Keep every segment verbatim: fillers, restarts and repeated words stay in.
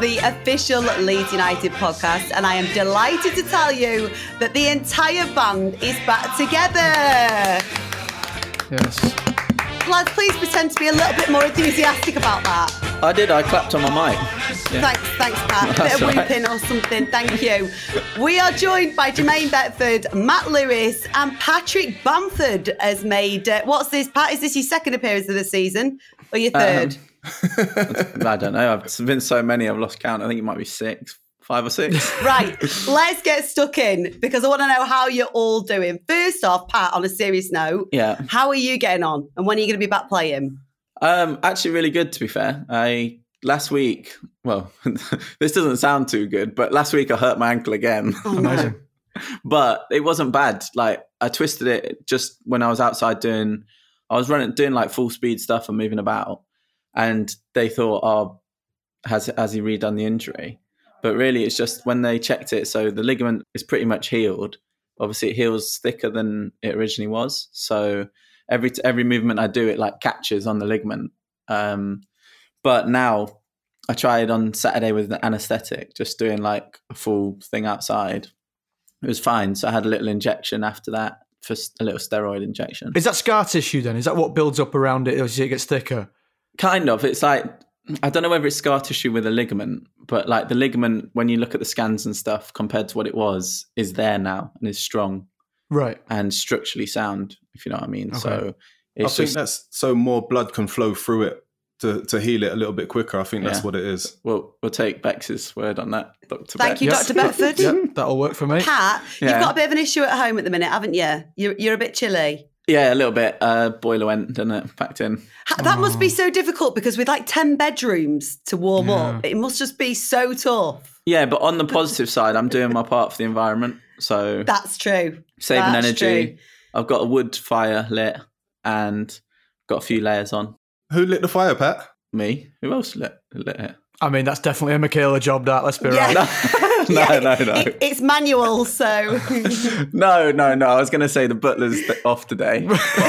the official Leeds United podcast, and I am delighted to tell you that the entire band is back together. Yes. Lads, please pretend to be a little bit more enthusiastic about that. I did, I clapped on my mic. Yeah. Thanks, thanks, Pat. A bit of whooping or something, thank you. We are joined by Jermaine Beckford, Matt Lewis, and Patrick Bamford has made, uh, what's this, Pat? Is this your second appearance of the season or your third? Um, I don't know. It's been so many, I've lost count. I think it might be six, five or six. Right, let's get stuck in because I want to know how you're all doing. First off, Pat, on a serious note, Yeah. how are you getting on and when are you going to be back playing? Um, actually, really good, to be fair. I last week, well, this doesn't sound too good, but last week I hurt my ankle again. Oh, Amazing. But it wasn't bad. Like, I twisted it just when I was outside doing, I was running, doing like full speed stuff and moving about. And they thought, oh, has, has he redone the injury? But really, it's just when they checked it. So the ligament is pretty much healed. Obviously, it heals thicker than it originally was. So every every movement I do, it like catches on the ligament. Um, but now I tried on Saturday with the anaesthetic, just doing like a full thing outside. It was fine. So I had a little injection after that, for a little steroid injection. Is that scar tissue then? Is that what builds up around it as it gets thicker? Kind of. It's like, I don't know whether it's scar tissue with a ligament, but like the ligament, when you look at the scans and stuff compared to what it was, is there now and is strong. Right. And structurally sound, if you know what I mean. Okay. So I it's think just, that's so more blood can flow through it to, to heal it a little bit quicker. I think that's Yeah. what it is. we'll, we'll take Bex's word on that, Doctor Thank Beck. you, Yep. Doctor Beckford. Yep, that'll work for me. Pat, Yeah. you've got a bit of an issue at home at the minute, haven't you? You're, you're a bit chilly. Yeah, a little bit. Uh, boiler went, didn't it? Packed in. Ha- That must be so difficult because with like ten bedrooms to warm Yeah. up, it must just be so tough. Yeah, but on the positive side, I'm doing my part for the environment. So That's true. saving That's energy. true. I've got a wood fire lit and got a few layers on. Who lit the fire, Pat? Me? Who else lit, lit it? I mean, that's definitely a Michaela job, that, let's be Yeah. right. No, Yeah, no, no. it- it's manual, so. No, no, no. I was going to say the butler's th- off today.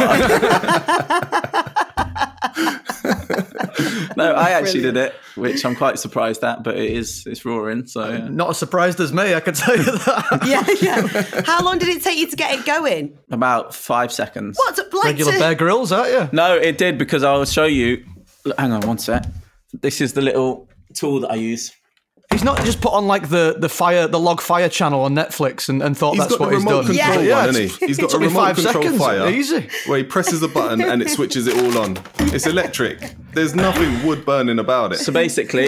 No, I actually did it, which I'm quite surprised at, but it is, it's roaring. So yeah. Not as surprised as me, I can tell you that. yeah, yeah. How long did it take you to get it going? About five seconds. What? Like Regular to- Bear Grylls, aren't you? No, it did, because I'll show you. Look, hang on one sec. This is the little tool that I use. He's not just put on like the, the fire, the log fire channel on Netflix and, and thought He's that's got what the he's remote done. control Yeah. one, Yeah, hasn't it's- he? He's it got a took me remote five control seconds. fire Easy. where he presses a button and it switches it all on. It's electric. There's nothing wood burning about it. So basically,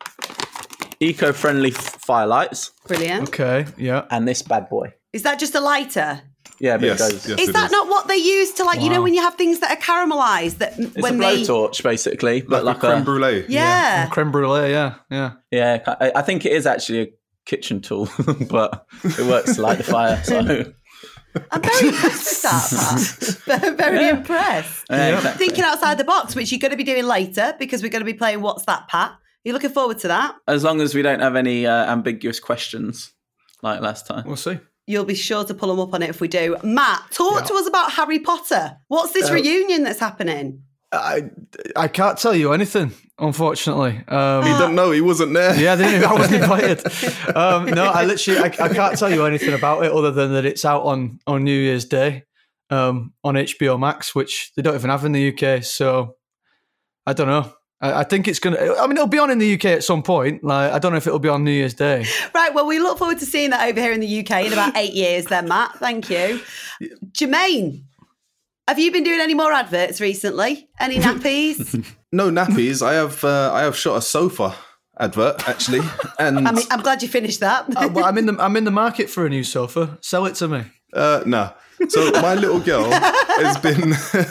eco-friendly f- firelights Brilliant. Okay, yeah. and this bad boy. Is that just a lighter? Yeah, but Yes, it goes. yes. Is it that is. not what they use to, like, you know, Wow. when you have things that are caramelized? That It's when a they. blowtorch, basically, but Like, like, a creme a brulee. Yeah. Creme brulee, yeah, yeah. yeah. I, I think it is actually a kitchen tool, but it works to light the fire. So I'm very impressed with that, Pat. Very impressed. yeah, exactly. Thinking outside the box, which you're going to be doing later because we're going to be playing What's That, Pat? You looking forward to that? As long as we don't have any uh, ambiguous questions like last time. We'll see. You'll be sure to pull them up on it if we do. Matt, talk Yeah. to us about Harry Potter. What's this Uh, reunion that's happening? I, I can't tell you anything, unfortunately. Um, He don't know. He wasn't there. Yeah, they didn't, I wasn't invited. Um, no, I literally, I, I can't tell you anything about it other than that it's out on, on New Year's Day um, on H B O Max, which they don't even have in the U K. So I don't know. I, I think it's going to, I mean, it'll be on in the U K at some point. Like, I don't know if it'll be on New Year's Day. Right, well, we look forward to seeing that over here in the U K in about eight years then, Matt. Thank you. Jermaine, have you been doing any more adverts recently? Any nappies? No nappies. I have uh, I have shot a sofa advert actually, and I mean, I'm glad you finished that. Uh, well, I'm in the I'm in the market for a new sofa. Sell it to me. uh, no. So my little girl has been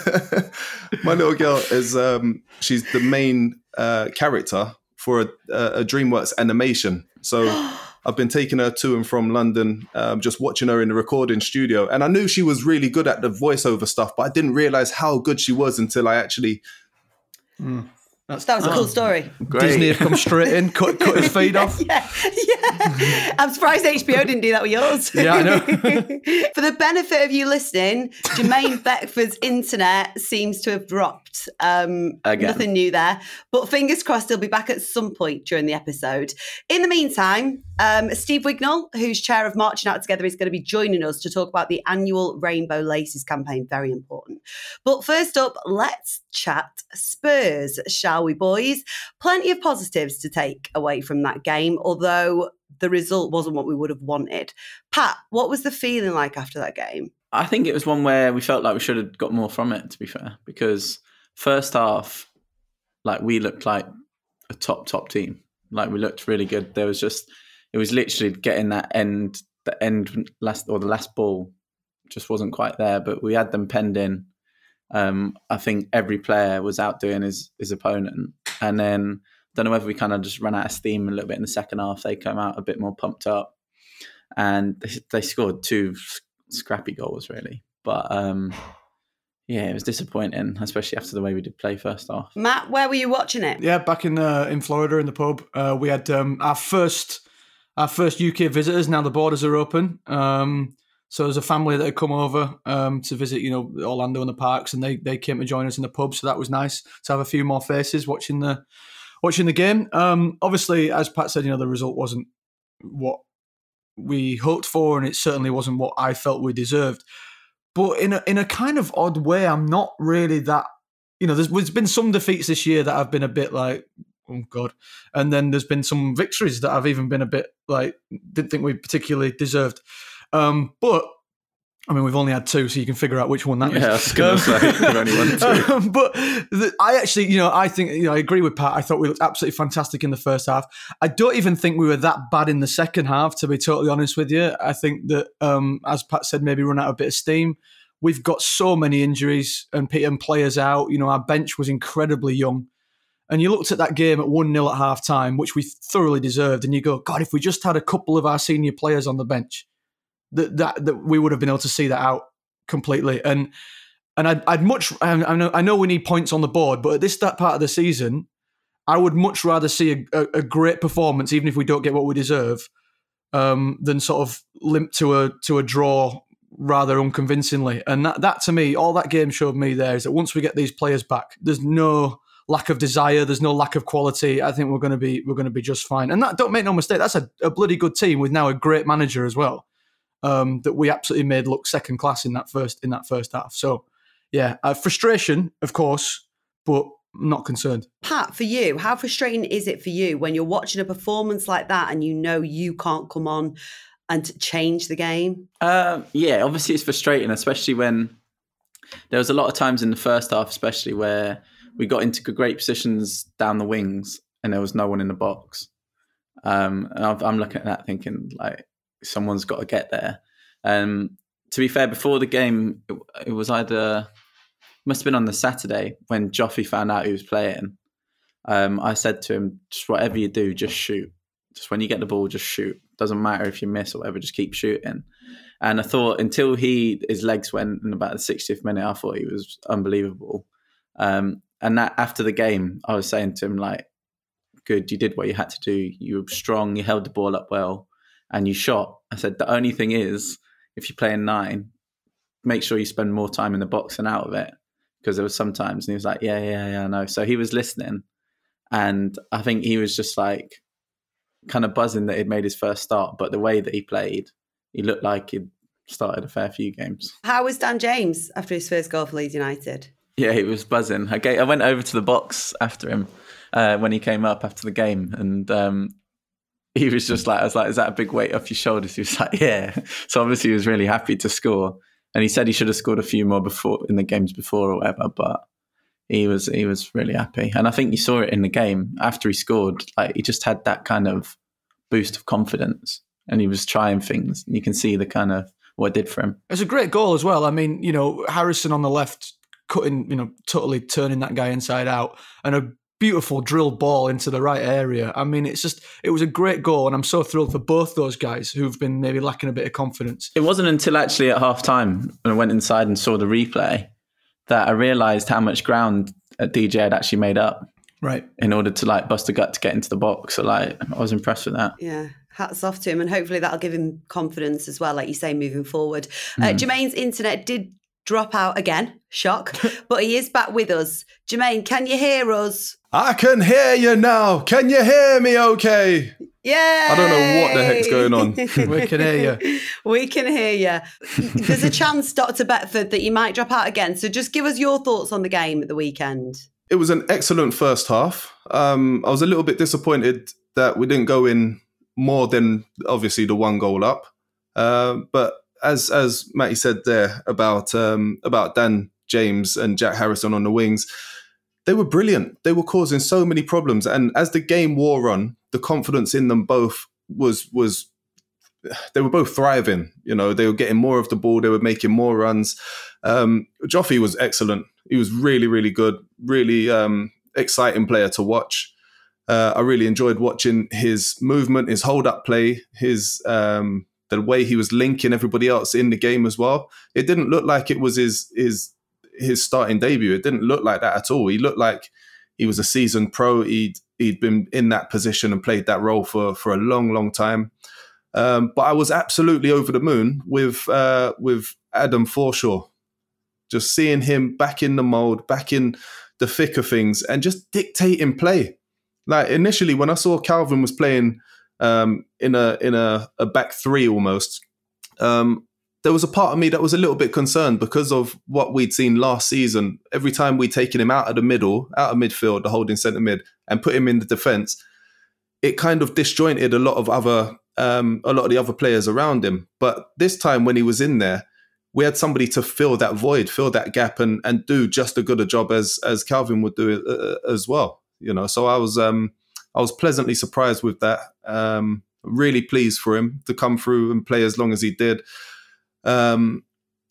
my little girl is um, she's the main uh, character for a, a DreamWorks animation. So I've been taking her to and from London, um, just watching her in the recording studio, and I knew she was really good at the voiceover stuff, but I didn't realize how good she was until I actually. Mm. That's, That was a oh, cool story. Great. Disney have come straight in, cut, cut his feed off. Yeah, yeah. I'm surprised H B O didn't do that with yours. Yeah, I know. For the benefit of you listening, Jermaine Beckford's internet seems to have dropped. Um, Again. Nothing new there. But fingers crossed he'll be back at some point during the episode. In the meantime, um, Steve Wignall, who's chair of Marching Out Together, is going to be joining us to talk about the annual Rainbow Laces campaign. Very important. But first up, let's chat Spurs, shall we, boys? Plenty of positives to take away from that game, although the result wasn't what we would have wanted. Pat, what was the feeling like after that game? I think it was one where we felt like we should have got more from it, to be fair, because first half, like we looked like a top, top team. Like we looked really good. There was just, it was literally getting that end, the end last, or the last ball just wasn't quite there, but we had them penned in. Um, I think every player was outdoing his, his opponent. And then, don't know whether we kind of just ran out of steam a little bit in the second half. They came out a bit more pumped up. And they, they scored two scrappy goals, really. But um, yeah, it was disappointing, especially after the way we did play first half. Matt, where were you watching it? Yeah, back in uh, in Florida in the pub, uh, we had um, our first our first U K visitors. Now the borders are open. Um, So there's a family that had come over um, to visit, you know, Orlando and the parks, and they they came to join us in the pub. So that was nice to have a few more faces watching the watching the game. Um, obviously, as Pat said, you know, the result wasn't what we hoped for, and it certainly wasn't what I felt we deserved. But in a in a kind of odd way, I'm not really that. You know, there's, there's been some defeats this year that have been a bit like, oh God, and then there's been some victories that I've even been a bit like didn't think we particularly deserved. Um, but I mean, we've only had two, so you can figure out which one that yeah, is. I was going to say, we've only won two. Um, but the, I actually, you know, I think, you know, I agree with Pat. I thought we looked absolutely fantastic in the first half. I don't even think we were that bad in the second half, to be totally honest with you. I think that, um, as Pat said, maybe run out a bit of steam. We've got so many injuries and, and players out. You know, our bench was incredibly young. And you looked at that game at one nil at half time, which we thoroughly deserved. And you go, God, if we just had a couple of our senior players on the bench, That, that that we would have been able to see that out completely, and and I'd, I'd much I know I know we need points on the board, but at this that part of the season, I would much rather see a, a, a great performance, even if we don't get what we deserve, um, than sort of limp to a to a draw rather unconvincingly. And that that to me, all that game showed me there is that once we get these players back, there's no lack of desire, there's no lack of quality. I think we're going to be we're going to be just fine. And that, don't make no mistake, that's a, a bloody good team with now a great manager as well. Um, that we absolutely made look second class in that first in that first half. So, yeah, uh, frustration, of course, but not concerned. Pat, for you, how frustrating is it for you when you're watching a performance like that and you know you can't come on and change the game? Uh, yeah, obviously it's frustrating, especially when there was a lot of times in the first half, especially where we got into great positions down the wings and there was no one in the box. Um, and I've, I'm looking at that thinking, like, someone's got to get there. Um, to be fair, before the game, it, it was either, must have been on the Saturday when Joffrey found out he was playing. Um, I said to him, just whatever you do, just shoot. Just when you get the ball, just shoot. Doesn't matter if you miss or whatever, just keep shooting. And I thought until he his legs went in about the sixtieth minute, I thought he was unbelievable. Um, and that after the game, I was saying to him, like, good, you did what you had to do. You were strong, you held the ball up well. And you shot. I said, the only thing is, if you're playing nine, make sure you spend more time in the box than out of it. Because there was some times, and he was like, yeah, yeah, yeah, I know. So he was listening. And I think he was just like, kind of buzzing that he'd made his first start. But the way that he played, he looked like he'd started a fair few games. How was Dan James after his first goal for Leeds United? Yeah, he was buzzing. I, gave, I went over to the box after him uh, when he came up after the game. And um he was just like, I was like, is that a big weight off your shoulders? He was like, yeah. So obviously he was really happy to score. And he said he should have scored a few more before in the games before or whatever, but he was he was really happy. And I think you saw it in the game after he scored, like he just had that kind of boost of confidence and he was trying things. You can see the kind of what it did for him. It's a great goal as well. I mean, you know, Harrison on the left cutting, you know, totally turning that guy inside out, and a beautiful drilled ball into the right area. I mean, it's just, it was a great goal, and I'm so thrilled for both those guys who've been maybe lacking a bit of confidence. It wasn't until actually at half time when I went inside and saw the replay that I realised how much ground D J had actually made up. right, in order to like bust a gut to get into the box. So like, I was impressed with that. Yeah. Hats off to him, and hopefully that'll give him confidence as well, like you say, moving forward. Mm. Uh, Jermaine's internet did drop out again, shock, but he is back with us. Jermaine, can you hear us? I can hear you now. Can you hear me okay? Yeah. I don't know what the heck's going on. We can hear you. We can hear you. There's a chance, Doctor Betford, that you might drop out again. So just give us your thoughts on the game at the weekend. It was an excellent first half. Um, I was a little bit disappointed that we didn't go in more than obviously the one goal up. Uh, but as as Matty said there about um, about Dan James and Jack Harrison on the wings, they were brilliant. They were causing so many problems. And as the game wore on, the confidence in them both was was they were both thriving. You know, they were getting more of the ball. They were making more runs. Um, Joffy was excellent. He was really, really good. Really um, exciting player to watch. Uh, I really enjoyed watching his movement, his hold-up play, his um, the way he was linking everybody else in the game as well. It didn't look like it was his his his starting debut. It didn't look like that at all. He looked like he was a seasoned pro. He'd he'd been in that position and played that role for for a long, long time. Um, but I was absolutely over the moon with uh, with Adam Forshaw. Just seeing him back in the mould, back in the thick of things, and just dictating play. Like initially, when I saw Calvin was playing um, in a in a, a back three almost, um, there was a part of me that was a little bit concerned because of what we'd seen last season. Every time we'd taken him out of the middle, out of midfield, the holding centre mid, and put him in the defence, it kind of disjointed a lot of other um, a lot of the other players around him. But this time, when he was in there, we had somebody to fill that void, fill that gap, and and do just as good a job as as Calvin would do uh, as well. You know, so I was um, I was pleasantly surprised with that. Um, really pleased for him to come through and play as long as he did. Um,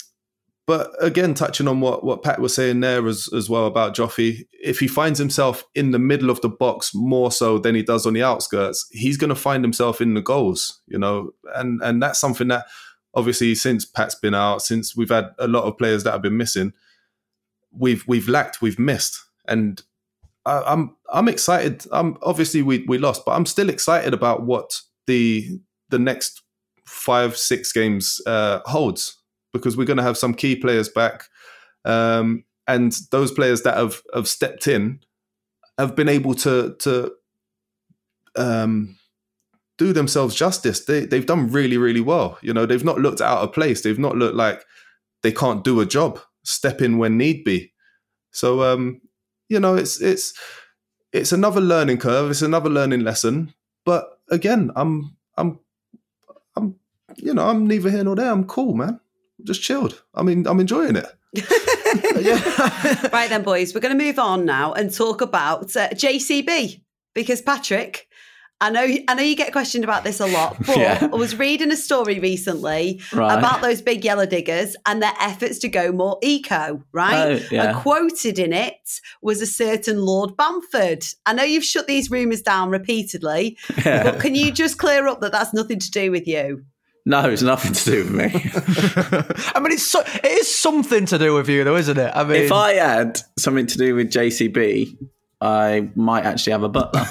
but again, touching on what, what Pat was saying there as, as well about Joffy, if he finds himself in the middle of the box more so than he does on the outskirts, he's going to find himself in the goals. You know, and and that's something that obviously since Pat's been out, since we've had a lot of players that have been missing, we've we've lacked, we've missed, and I, I'm I'm excited. I'm obviously we we lost, but I'm still excited about what the the next five six games uh, holds, because we're going to have some key players back, um, and those players that have have stepped in have been able to to um, do themselves justice. They they've done really really well. You know, they've not looked out of place. They've not looked like they can't do a job. Step in when need be. So. Um, You know, it's it's it's another learning curve. It's another learning lesson. But again, I'm I'm I'm you know I'm neither here nor there. I'm cool, man. I'm just chilled. I mean, I'm enjoying it. Right then, boys, we're going to move on now and talk about uh, J C B, because Patrick, I know I know you get questioned about this a lot, but yeah. I was reading a story recently right. about those big yellow diggers and their efforts to go more eco, right? Oh, yeah. And quoted in it was a certain Lord Bamford. I know you've shut these rumours down repeatedly, yeah. but can you just clear up that that's nothing to do with you? No, it's nothing to do with me. I mean, it's so, it is something to do with you, though, isn't it? I mean, if I had something to do with J C B, I might actually have a butler.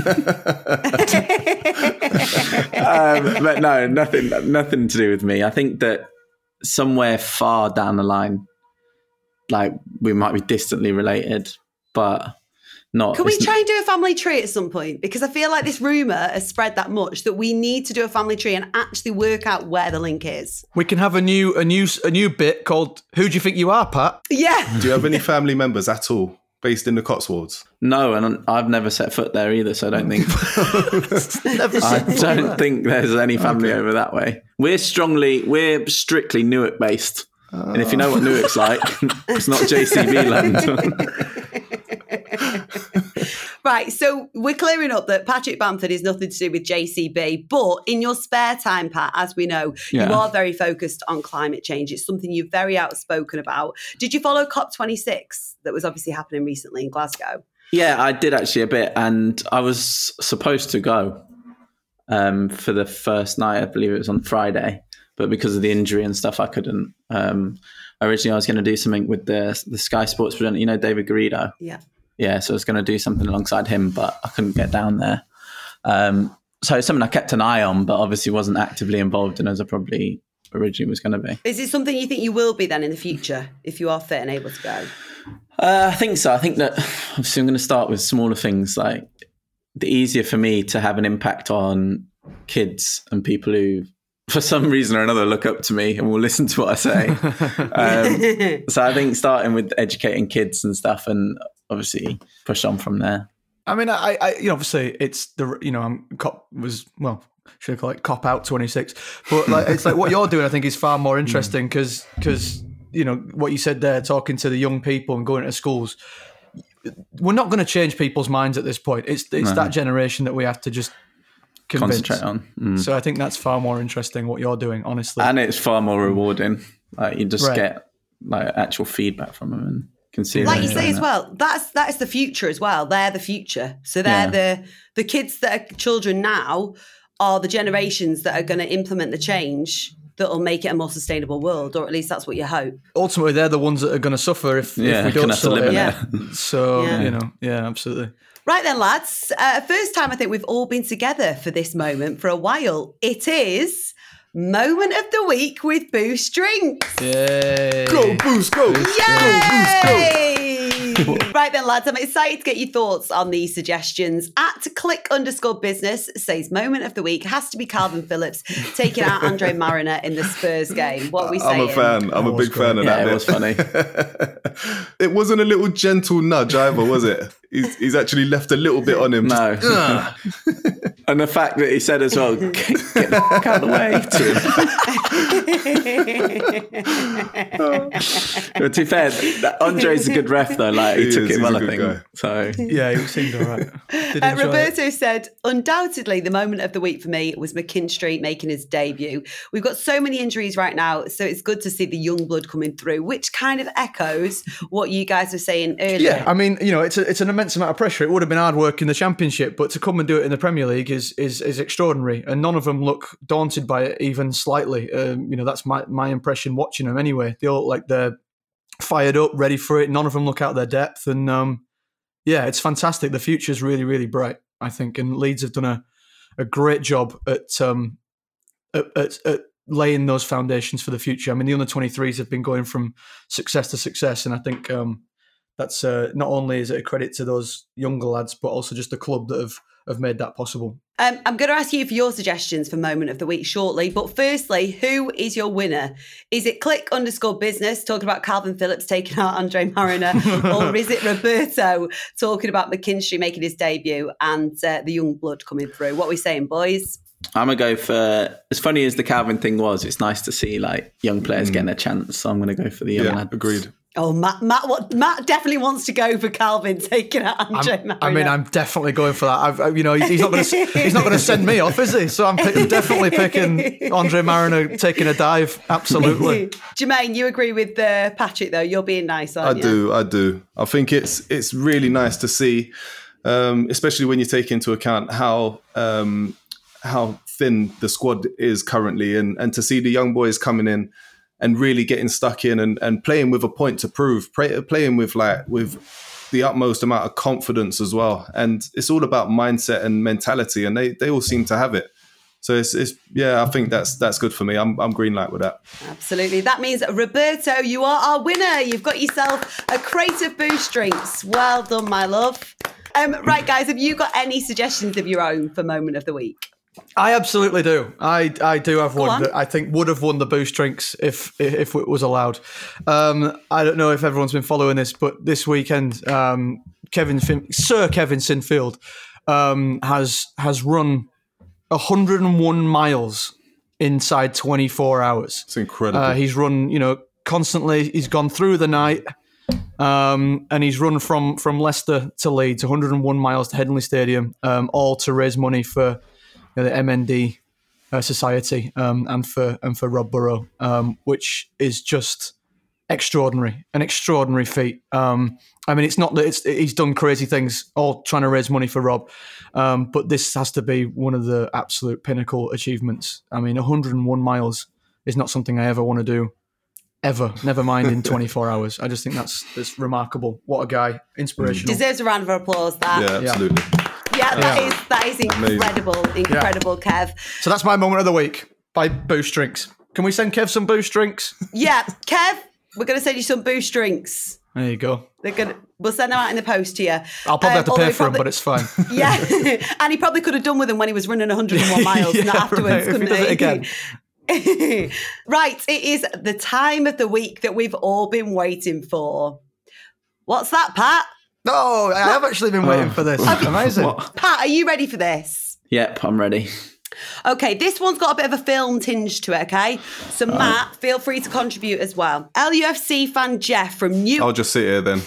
um, but no, nothing, nothing to do with me. I think that somewhere far down the line, like we might be distantly related, but not. Can we try and do a family tree at some point? Because I feel like this rumour has spread that much that we need to do a family tree and actually work out where the link is. We can have a new, a new, a new bit called "Who Do You Think You Are, Pat?" Yeah. Do you have any family members at all based in the Cotswolds? No, and I've never set foot there either, so I don't think I don't think there's any family okay. over that way. We're strongly, we're strictly Newark based, uh. and if you know what Newark's like, it's not J C B land. Right, so we're clearing up that Patrick Bamford is nothing to do with J C B, but in your spare time, Pat, as we know, yeah. you are very focused on climate change. It's something you're very outspoken about. Did you follow COP twenty-six that was obviously happening recently in Glasgow? Yeah, I did actually a bit, and I was supposed to go um, for the first night. I believe it was on Friday, but because of the injury and stuff, I couldn't. Um, originally, I was going to do something with the the Sky Sports presenter, you know, David Garrido. Yeah. yeah, so I was going to do something alongside him, but I couldn't get down there. Um, so it's something I kept an eye on, but obviously wasn't actively involved in as I probably originally was going to be. Is it something you think you will be then in the future if you are fit and able to go? Uh, I think so. I think that obviously I'm going to start with smaller things, like the easier for me to have an impact on kids and people who, for some reason or another, look up to me and will listen to what I say. um, so I think starting with educating kids and stuff, and obviously push on from there. I mean, I, I, you know, obviously it's the, you know, I'm cop was well, should I call it cop out twenty-six? But like, it's like what you're doing, I think, is far more interesting because because you know what you said there, talking to the young people and going to schools. We're not going to change people's minds at this point. It's it's No. that generation that we have to to convince. Concentrate on. Mm. So I think that's far more interesting what you're doing, honestly. And it's far more rewarding. Like you just Right. get like actual feedback from them and can see. Like them you say enjoying as it. well, that's that is the future as well. They're the future. So they're Yeah. the the kids that are children now are the generations that are going to implement the change that will make it a more sustainable world, or at least that's what you hope. Ultimately, they're the ones that are going to suffer if, Yeah, if we gonna don't have to sort live it. in Yeah. it. So Yeah. you know, yeah, absolutely. Right then, lads. Uh, first time I think we've all been together for this moment for a while. It is Moment of the Week with Boost Drinks. Yay! Go, Boost, go. Yay! Right then, lads, I'm excited to get your thoughts on these suggestions. At click underscore business says moment of the week has to be Calvin Phillips taking out Andre Mariner in the Spurs game. What are we saying? I'm a fan. I'm That a was big fan of Yeah, that. it was funny. It wasn't a little gentle nudge either, was it? He's, he's actually left a little bit on him. No. And the fact that he said as well, get, get the fuck out of the way to him. But to be fair, that Andre's a good ref though. Like he, He took is, it he's well, a I good think. guy. So Yeah, he seemed all right. Did Uh, enjoy it. Roberto said, undoubtedly, the moment of the week for me was McKinstry making his debut. We've got so many injuries right now, so it's good to see the young blood coming through, which kind of echoes what you guys were saying earlier. Yeah, I mean, you know, it's a, it's an immense amount of pressure. It would have been hard work in the Championship, but to come and do it in the Premier League is is is extraordinary, and none of them look daunted by it even slightly. Um, you know, that's my my impression watching them anyway. They all look like they're fired up, ready for it. None of them look out of their depth, and um, yeah, it's fantastic. The future's really, really bright, I think, and Leeds have done a, a great job at um at, at, at laying those foundations for the future. I mean, the under twenty-threes have been going from success to success, and I think um, that's uh, not only is it a credit to those younger lads, but also just the club that have, have made that possible. Um, I'm going to ask you for your suggestions for moment of the week shortly. But firstly, who is your winner? Is it click underscore business talking about Calvin Phillips taking out Andre Mariner? Or is it Roberto talking about McKinstry making his debut and uh, the young blood coming through? What are we saying, boys? I'm gonna go for, as funny as the Calvin thing was, it's nice to see like young players getting a chance. So I'm gonna go for the young Yeah, lads. agreed. Oh, Matt, Matt, what, Matt definitely wants to go for Calvin taking out Andre I'm- Mariner. I mean, I'm definitely going for that. I've, I- you know, he's not going to he's not going to send me off, is he? So I'm pick, definitely picking Andre Mariner taking a dive. Absolutely. Jermaine, you agree with uh, Patrick though? You're being nice, I aren't you? do, I do. I think it's it's really nice to see, um, especially when you take into account how um, how thin the squad is currently, and and to see the young boys coming in and really getting stuck in and, and playing with a point to prove, play, playing with like with the utmost amount of confidence as well. And it's all about mindset and mentality, and they they all seem to have it. So it's, it's yeah, I think that's that's good for me. I'm I'm green light with that. Absolutely. That means, Roberto, you are our winner. You've got yourself a crate of Boost drinks. Well done, my love. Um, right, guys, have you got any suggestions of your own for moment of the week? I absolutely do. I I do have one on. that I think would have won the Boost drinks if if it was allowed. Um, I don't know if everyone's been following this, but this weekend, um, Kevin fin- Sir Kevin Sinfield um, has has run one hundred one miles inside twenty-four hours. It's incredible. Uh, he's run, you know, constantly. He's gone through the night, um, and he's run from from Leicester to Leeds, one hundred one miles to Headingley Stadium, um, all to raise money for you know, the M N D uh, Society um, and for and for Rob Burrow, um, which is just extraordinary, an extraordinary feat. Um, I mean, it's not that it's he's done crazy things, all trying to raise money for Rob, um, but this has to be one of the absolute pinnacle achievements. I mean, one hundred one miles is not something I ever want to do ever. Never mind in twenty-four hours. I just think that's that's remarkable. What a guy, inspirational. Deserves a round of applause. That. Yeah, absolutely. Yeah, that yeah. is that is incredible, Amazing. incredible, yeah. Kev. So that's my moment of the week. Buy Boost drinks. Can we send Kev some Boost drinks? Yeah, Kev, we're going to send you some Boost drinks. There you go. They're gonna. We'll send them out in the post to you. I'll probably um, have to pay for probably, them, but it's fine. Yeah, and he probably could have done with them when he was running one hundred and one miles, yeah, not afterwards, right. couldn't if he? Does it again. Right, it is the time of the week that we've all been waiting for. What's that, Pat? No, I have actually been waiting for this. Amazing. What? Pat, are you ready for this? Yep, I'm ready. Okay, this one's got a bit of a film tinge to it, okay? So, uh, Matt, feel free to contribute as well. L U F C fan Jeff from New... I'll just sit here then.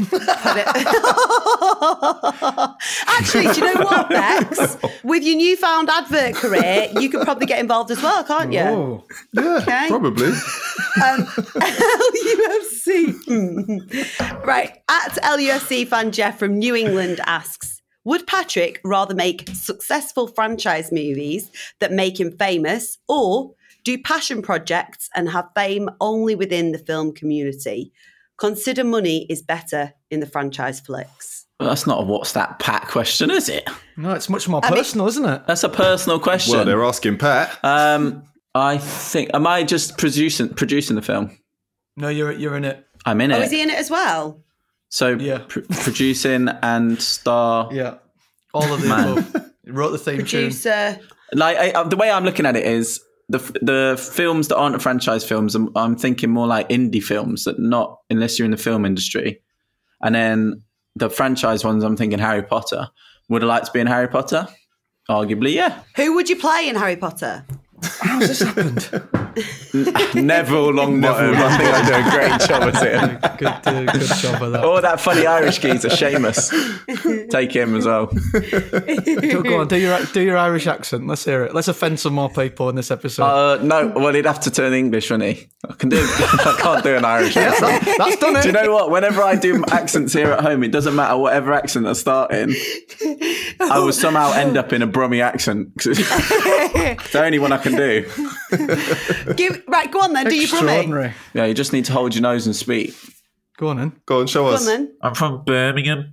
Actually, do you know what, Bex? With your newfound advert career, you could probably get involved as well, can't you? Oh, yeah, okay. Probably. Um, L U F C. Right, at L U F C fan Jeff from New England asks, would Patrick rather make successful franchise movies that make him famous or do passion projects and have fame only within the film community? Consider money is better in the franchise flicks. Well, that's not a what's that Pat question, is it? No, it's much more personal, I mean, isn't it? That's a personal question. Well, they're asking Pat. Um, I think, am I just producing producing the film? No, you're you're in it. I'm in oh, it. Oh, is he in it as well? So yeah. pr- producing and star. Yeah. All of the above. Wrote the theme Producer. tune. Like I, the way I'm looking at it is the the films that aren't franchise films. I'm, I'm thinking more like indie films that not unless you're in the film industry, and then the franchise ones. I'm thinking Harry Potter. Would I like to be in Harry Potter? Arguably, yeah. Who would you play in Harry Potter? How's this happened? Neville Longbottom. I think I do a great job at it. Good, uh, good job of that. Oh, that funny Irish geezer, Seamus. Take him as well. Go, go on, do your do your Irish accent. Let's hear it. Let's offend some more people in this episode. Uh, no, well, he'd have to turn English, wouldn't he? I can do. I can't do an Irish accent. Yeah, that's done it. Do you know what? Whenever I do accents here at home, it doesn't matter whatever accent I start in. I will somehow end up in a Brummie accent. It's the only one I can do. Give, right, go on then. Do your Brummie. Yeah, you just need to hold your nose and speak. Go on then. Go on, show go us. On, then. I'm from Birmingham.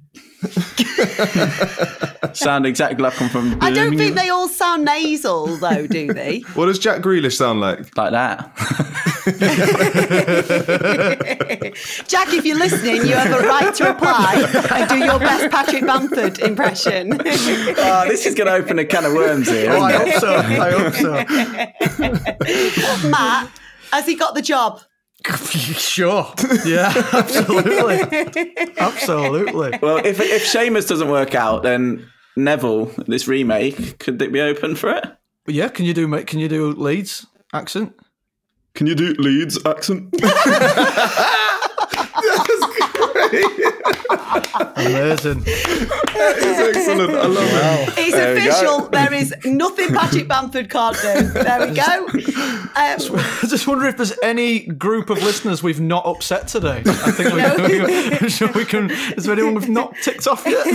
Sound exactly like I'm from Birmingham. I don't think they all sound nasal, though, do they? What does Jack Grealish sound like? Like that. Jack, if you're listening, you have a right to reply and do your best Patrick Bamford impression. Oh, this is going to open a can of worms here. Oh, I hope so. I hope so. Matt, has he got the job? Sure. Yeah, absolutely. Absolutely. Well, if if Seamus doesn't work out, then Neville, this remake, could it be open for it? Yeah, can you do can you do Leeds accent? Can you do Leeds accent? Amazing. That is excellent. I love it. It's there official. There is nothing Patrick Bamford can't do. There we go. Um, I just wonder if there's any group of listeners we've not upset today. I think we, no. we, we, we can. Is there anyone we've not ticked off yet?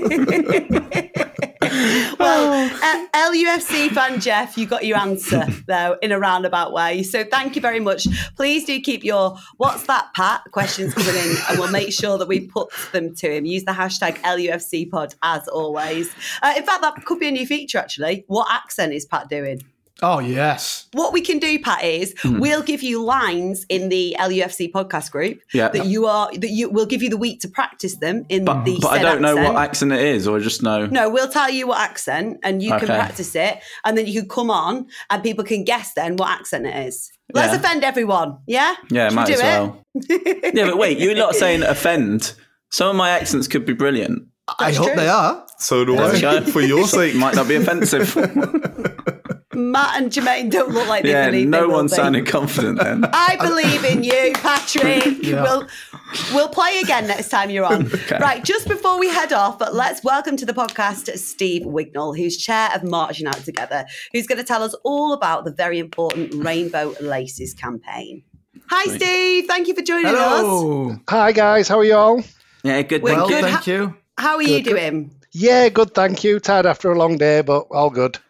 Well, uh, L U F C fan Jeff, you got your answer though in a roundabout way. So thank you very much. Please do keep your "What's that, Pat?" questions coming in, and we'll make sure that we put them to him. Use the hashtag L U F C pod as always. Uh, in fact, that could be a new feature actually. What accent is Pat doing? Oh, yes. What we can do, Pat, is mm. we'll give you lines in the L U F C podcast group yeah. that you are that you will give you the week to practice them in but, the But I don't accent. know what accent it is, or just know. No, we'll tell you what accent and you okay. can practice it, and then you can come on and people can guess then what accent it is. Let's yeah. offend everyone, yeah? Yeah, Should might we do as well. Yeah, but wait, you're not saying offend. Some of my accents could be brilliant. I That's hope true. they are. So do I. For your sake. Might not be offensive. Matt and Jermaine don't look like they yeah, believe no they will one be. sounded confident then. I believe in you, Patrick. Yeah. We'll, we'll play again next time you're on. Okay. Right, just before we head off, but let's welcome to the podcast Steve Wignall, who's chair of Marching Out Together, who's going to tell us all about the very important Rainbow Laces campaign. Hi, Great. Steve. Thank you for joining Hello. us. Hi, guys. How are you all? Yeah, good. We're Thank Well, you. good. thank you. How are Good, you good. doing? Yeah, good. Thank you. Tired after a long day, but all good.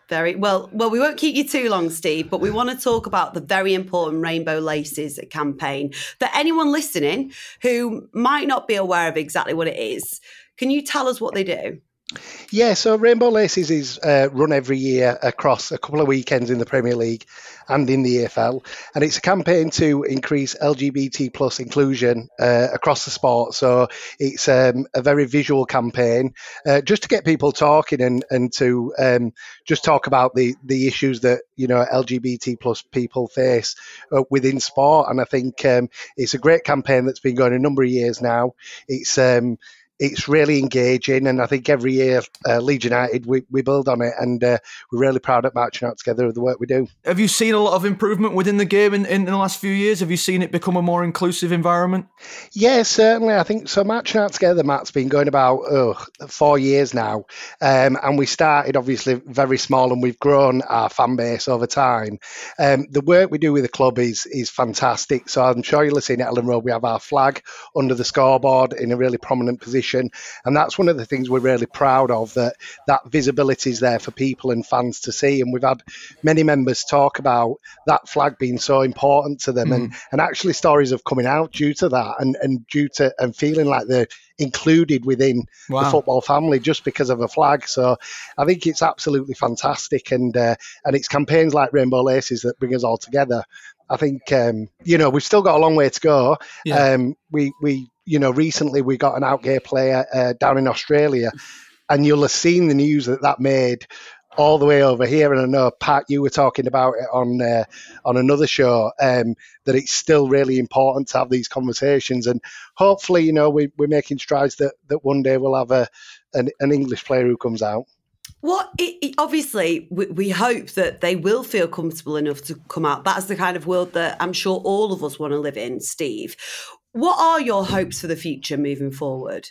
Very well. Well, we won't keep you too long, Steve, but we want to talk about the very important Rainbow Laces campaign that anyone listening who might not be aware of exactly what it is, can you tell us what they do? Yeah, so Rainbow Laces is uh, run every year across a couple of weekends in the Premier League and in the E F L. And it's a campaign to increase L G B T plus inclusion uh, across the sport. So it's um, a very visual campaign uh, just to get people talking and, and to um, just talk about the, the issues that, you know, L G B T plus people face uh, within sport. And I think um, it's a great campaign that's been going a number of years now. It's um, It's really engaging, and I think every year uh, Leeds United, we, we build on it, and uh, we're really proud of Marching Out Together of the work we do. Have you seen a lot of improvement within the game in, in the last few years? Have you seen it become a more inclusive environment? Yeah, certainly. I think so. Marching Out Together, Matt's been going about oh, four years now, um, and we started obviously very small, and we've grown our fan base over time. Um, the work we do with the club is is fantastic. So I'm sure you'll have seen at Ellen Road, we have our flag under the scoreboard in a really prominent position. And that's one of the things we're really proud of, that that visibility is there for people and fans to see. And we've had many members talk about that flag being so important to them, mm. and, and actually stories of coming out due to that and, and due to and feeling like they're included within wow. the football family just because of a flag. So I think it's absolutely fantastic. And, uh, and it's campaigns like Rainbow Laces that bring us all together. I think, um, you know, we've still got a long way to go. Yeah. Um, we, we, you know, recently we got an out gay player uh, down in Australia, and you'll have seen the news that that made all the way over here. And I know, Pat, you were talking about it on uh, on another show, um, that it's still really important to have these conversations. And hopefully, you know, we, we're making strides that, that one day we'll have a an, an English player who comes out. Well, it, it, obviously, we, we hope that they will feel comfortable enough to come out. That's the kind of world that I'm sure all of us want to live in, Steve. What are your hopes for the future moving forward?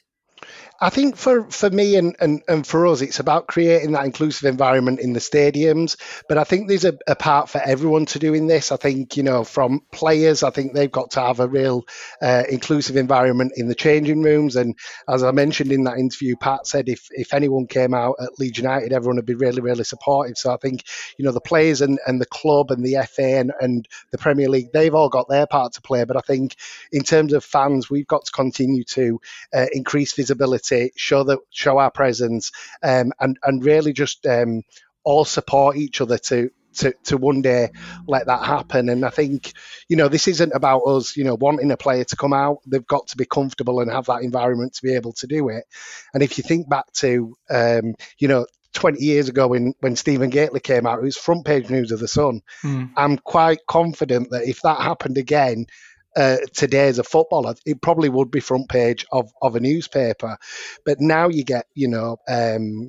I think for, for me and, and, and for us, it's about creating that inclusive environment in the stadiums. But I think there's a, a part for everyone to do in this. I think, you know, from players, I think they've got to have a real uh, inclusive environment in the changing rooms. And as I mentioned in that interview, Pat said if, if anyone came out at Leeds United, everyone would be really, really supportive. So I think, you know, the players and, and the club and the F A and, and the Premier League, they've all got their part to play. But I think in terms of fans, we've got to continue to uh, increase visibility, show that show our presence, um, and and really just um, all support each other to to to one day let that happen. And I think, you know, this isn't about us, you know, wanting a player to come out. They've got to be comfortable and have that environment to be able to do it. And if you think back to, um, you know, twenty years ago when, when Stephen Gately came out, it was front page news of the Sun. Mm. I'm quite confident that if that happened again, Uh, today as a footballer, it probably would be front page of, of a newspaper. But now you get, you know, um,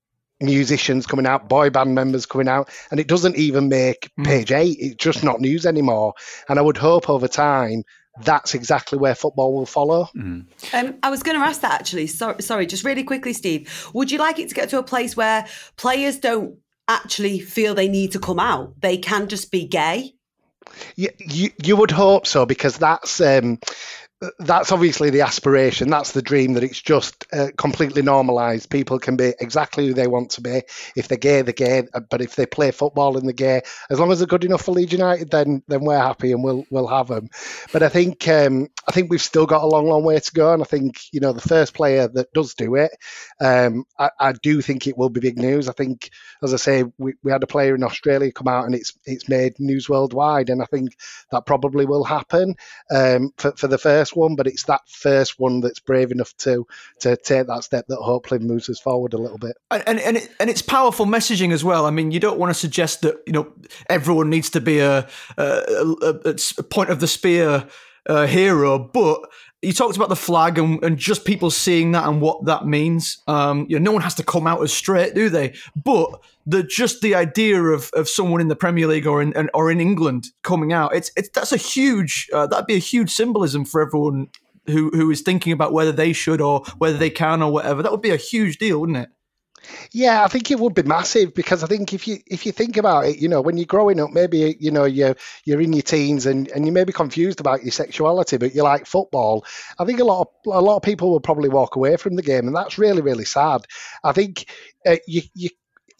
musicians coming out, boy band members coming out, and it doesn't even make mm. page eight. It's just not news anymore. And I would hope over time that's exactly where football will follow. Mm. Um, I was going to ask that actually. So, sorry, just really quickly, Steve. Would you like it to get to a place where players don't actually feel they need to come out? They can just be gay? You, you, you would hope so, because that's um, that's obviously the aspiration. That's the dream, that it's just uh, completely normalised. People can be exactly who they want to be. If they're gay, they're gay. But if they play football and they're gay, as long as they're good enough for Leeds United, then then we're happy and we'll we'll have them. But I think um, I think we've still got a long, long way to go. And I think, you know, the first player that does do it, um, I, I do think it will be big news. I think, as I say, we, we had a player in Australia come out and it's it's made news worldwide. And I think that probably will happen um, for, for the first one, but it's that first one that's brave enough to to take that step that hopefully moves us forward a little bit. And and and, it, and it's powerful messaging as well. I mean, you don't want to suggest that, you know, everyone needs to be a a, a, a point of the spear uh, hero, but you talked about the flag and, and just people seeing that and what that means. Um, you know, no one has to come out as straight, do they? But the just the idea of, of someone in the Premier League or in or in England coming out, it's it's that's a huge uh, that'd be a huge symbolism for everyone who who is thinking about whether they should or whether they can or whatever. That would be a huge deal, wouldn't it? Yeah, I think it would be massive, because I think if you if you think about it, you know, when you're growing up, maybe, you know, you're you're in your teens and, and you may be confused about your sexuality, but you like football. I think a lot of a lot of people will probably walk away from the game, and that's really, really sad. I think uh, you you you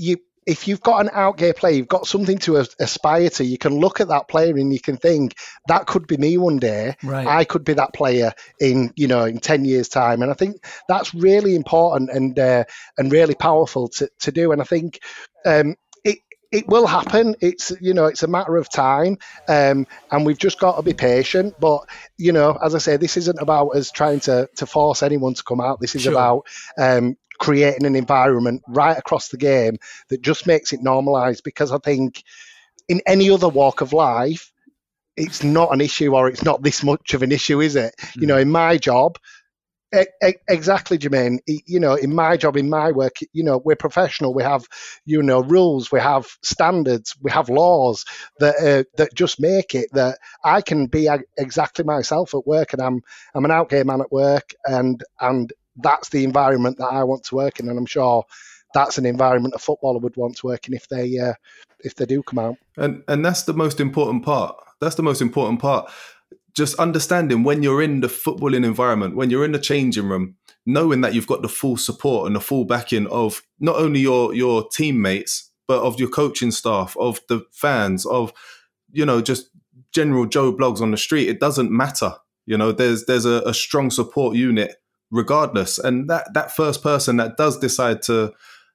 if you've got an out gay player, you've got something to aspire to, you can look at that player and you can think, that could be me one day. Right. I could be that player in, you know, in ten years time. And I think that's really important and uh, and really powerful to, to do. And I think um, it it will happen. It's, you know, it's a matter of time, um, and we've just got to be patient. But, you know, as I say, this isn't about us trying to, to force anyone to come out. This is Sure. about um, creating an environment right across the game that just makes it normalised. Because I think in any other walk of life, it's not an issue, or it's not this much of an issue, is it? Mm. You know, in my job, e- e- exactly, Jermaine. You know, in my job, in my work, you know, we're professional. We have, you know, rules. We have standards. We have laws that uh, that just make it that I can be exactly myself at work, and I'm I'm an out gay man at work, and and that's the environment that I want to work in, and I'm sure that's an environment a footballer would want to work in if they uh, if they do come out. And and that's the most important part. That's the most important part. Just understanding when you're in the footballing environment, when you're in the changing room, knowing that you've got the full support and the full backing of not only your your teammates, but of your coaching staff, of the fans, of, you know, just general Joe Blogs on the street. It doesn't matter. You know, there's there's a, a strong support unit regardless. And that that first person that does decide to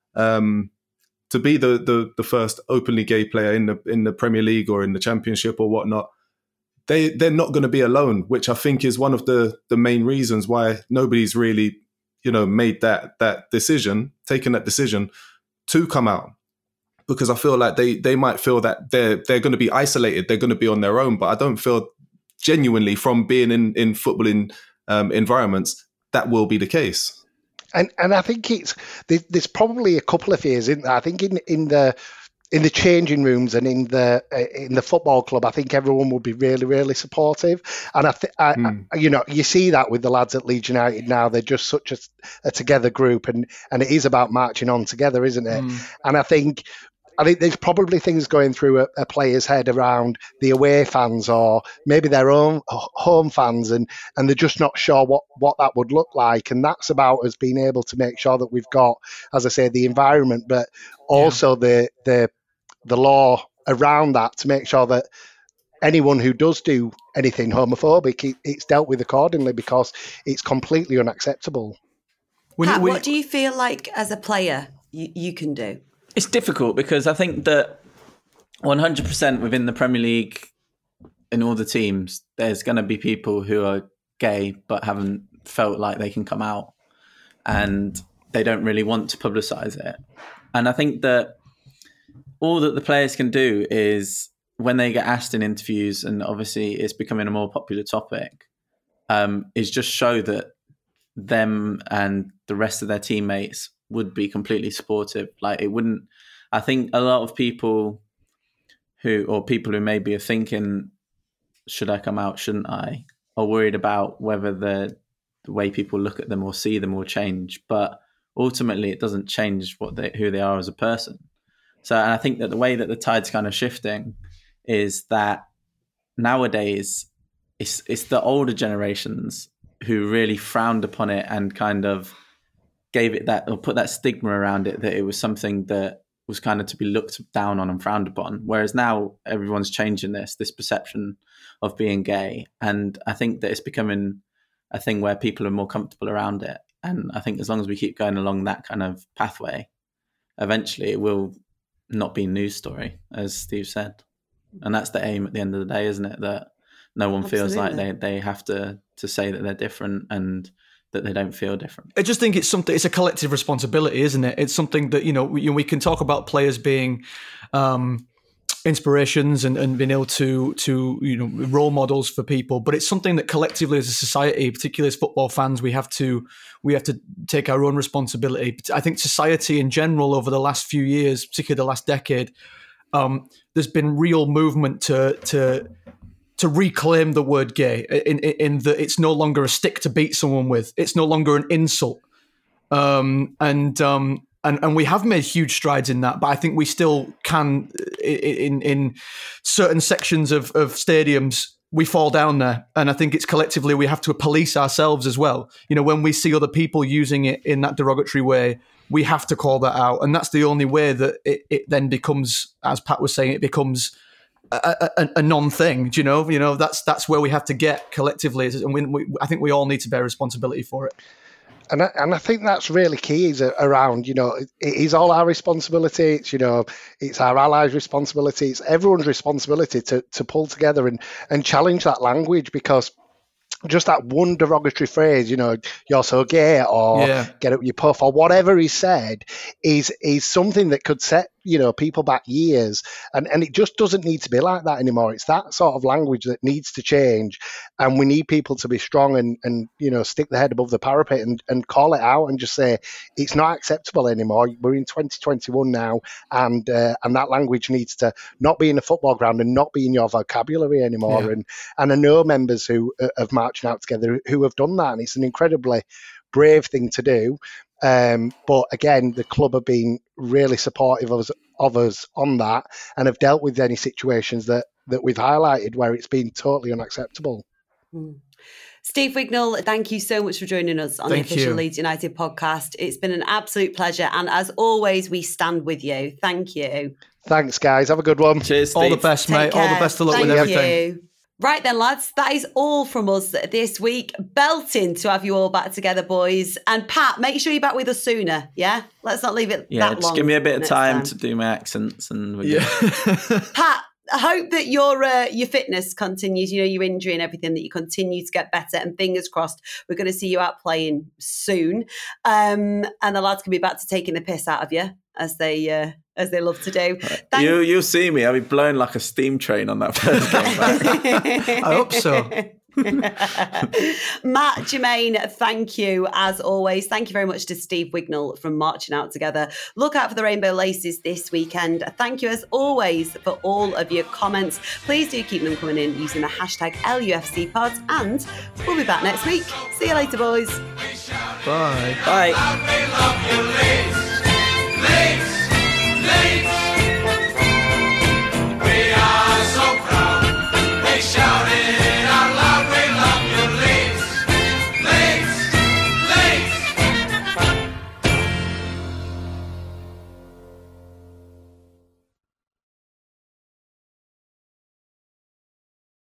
um, to be the, the the first openly gay player in the in the Premier League or in the Championship or whatnot, they they're not going to be alone, which I think is one of the the main reasons why nobody's really, you know, made that that decision, taken that decision to come out. Because I feel like they they might feel that they're they're going to be isolated, they're going to be on their own. But I don't feel genuinely from being in in footballing um, environments that will be the case. And and I think it's there's probably a couple of fears, isn't there? I think in in the in the changing rooms and in the in the football club, I think everyone would be really really supportive. And I, th- I, mm. I you know you see that with the lads at Leeds United now. They're just such a, a together group, and and it is about marching on together, isn't it? Mm. And I think. I think there's probably things going through a, a player's head around the away fans or maybe their own home fans, and, and they're just not sure what, what that would look like. And that's about us being able to make sure that we've got, as I say, the environment, but also yeah. the the the law around that to make sure that anyone who does do anything homophobic, it, it's dealt with accordingly, because it's completely unacceptable. Pat, what do you feel like as a player you, you can do? It's difficult because I think that one hundred percent within the Premier League, in all the teams, there's going to be people who are gay but haven't felt like they can come out, and they don't really want to publicise it. And I think that all that the players can do is, when they get asked in interviews, and obviously it's becoming a more popular topic, um, is just show that them and the rest of their teammates would be completely supportive. Like, it wouldn't, I think a lot of people who, or people who maybe are thinking, should I come out, shouldn't I, are worried about whether the, the way people look at them or see them will change. But ultimately it doesn't change what they, who they are as a person. So, and I think that the way that the tide's kind of shifting is that nowadays it's, it's the older generations who really frowned upon it and kind of gave it that, or put that stigma around it, that it was something that was kind of to be looked down on and frowned upon. Whereas now everyone's changing this, this perception of being gay. And I think that it's becoming a thing where people are more comfortable around it. And I think as long as we keep going along that kind of pathway, eventually it will not be a news story, as Steve said. And that's the aim at the end of the day, isn't it? That no one Absolutely. feels like they, they have to, to say that they're different and that they don't feel different. I just think it's something, it's a collective responsibility, isn't it? It's something that, you know, we, we can talk about players being um, inspirations and, and being able to, to, you know, role models for people, but it's something that collectively as a society, particularly as football fans, we have to, we have to take our own responsibility. I think society in general over the last few years, particularly the last decade, um, there's been real movement to, to, to reclaim the word gay in, in, in that it's no longer a stick to beat someone with. It's no longer an insult. Um, and, um, and and we have made huge strides in that, but I think we still can, in in certain sections of, of stadiums, we fall down there. And I think it's collectively we have to police ourselves as well. You know, when we see other people using it in that derogatory way, we have to call that out. And that's the only way that it, it then becomes, as Pat was saying, it becomes a, a, a non-thing. Do you know? You know, that's that's where we have to get collectively. And we, we, I think we all need to bear responsibility for it. And I, and I think that's really key is around, you know, it is all our responsibility. It's, you know, it's our allies' responsibility. It's everyone's responsibility to to pull together and, and challenge that language, because just that one derogatory phrase, you know, you're so gay, or yeah. get up your puff, or whatever he said, is is something that could set, you know, people back years. And and it just doesn't need to be like that anymore. It's that sort of language that needs to change. And we need people to be strong and, and you know, stick their head above the parapet and, and call it out and just say, it's not acceptable anymore. We're in twenty twenty-one now, and uh, and that language needs to not be in a football ground and not be in your vocabulary anymore. Yeah. And and I know members who uh, have marched out together who have done that, and it's an incredibly brave thing to do. Um, but again, the club have been really supportive of us, of us on that, and have dealt with any situations that, that we've highlighted where it's been totally unacceptable. Mm. Steve Wignall, thank you so much for joining us on thank the official you. Leeds United podcast. It's been an absolute pleasure. And as always, we stand with you. Thank you. Thanks, guys. Have a good one. Cheers, Steve. All the best, Take mate. care. All the best of luck thank with everything. You. Right then, lads, that is all from us this week. Belting to have you all back together, boys. And Pat, make sure you're back with us sooner, yeah? Let's not leave it yeah, that long. Yeah, just give me a bit of time, time to do my accents. And we're yeah. Pat, I hope that your uh, your fitness continues, you know, your injury and everything, that you continue to get better. And fingers crossed, we're going to see you out playing soon. Um, and the lads can be back to taking the piss out of you, as they... Uh, as they love to do. Thank- you, you'll see me. I'll be blown like a steam train on that first game back. I hope so. Matt, Jermaine, thank you as always. Thank you very much to Steve Wignall from Marching Out Together. Look out for the Rainbow Laces this weekend. Thank you as always for all of your comments. Please do keep them coming in using the hashtag L U F C pods, and we'll be back next week. See you later, boys. Bye. Bye. Ladies.